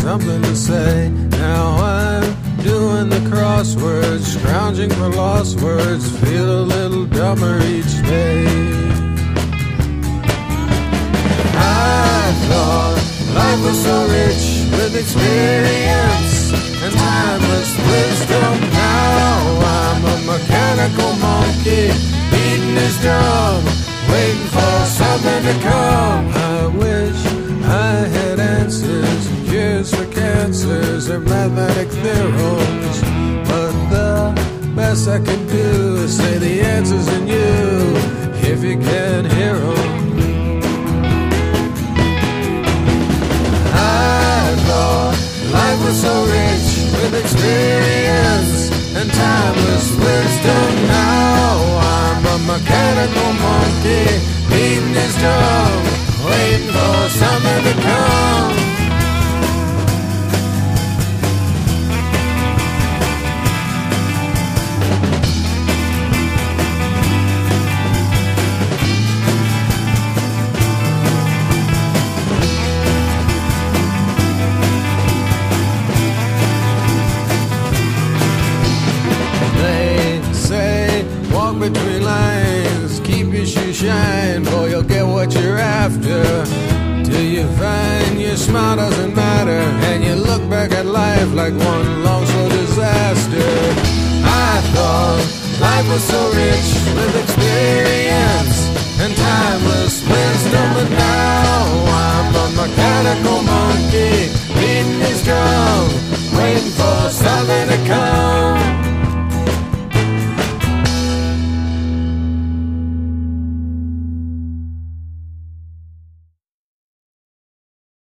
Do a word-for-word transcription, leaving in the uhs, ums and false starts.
something to say. Now I'm doing the crosswords, scrounging for lost words, feel a little dumber each day. I thought life was so rich with experience and timeless wisdom. Now I'm a mechanical monkey beating his drum, waiting for something to come. I wish I had answers, cures for cancers or mathematic theorems, but the best I can do is say the answer's in you, if you can hear them. I thought life was so rich with experience and timeless wisdom. Now I'm a mechanical monkey beating his drum, waiting for something to come. Between lines, keep your shoe shine, boy, you'll get what you're after. Till you find your smile doesn't matter, and you look back at life like one long slow disaster. I thought life was so rich with experience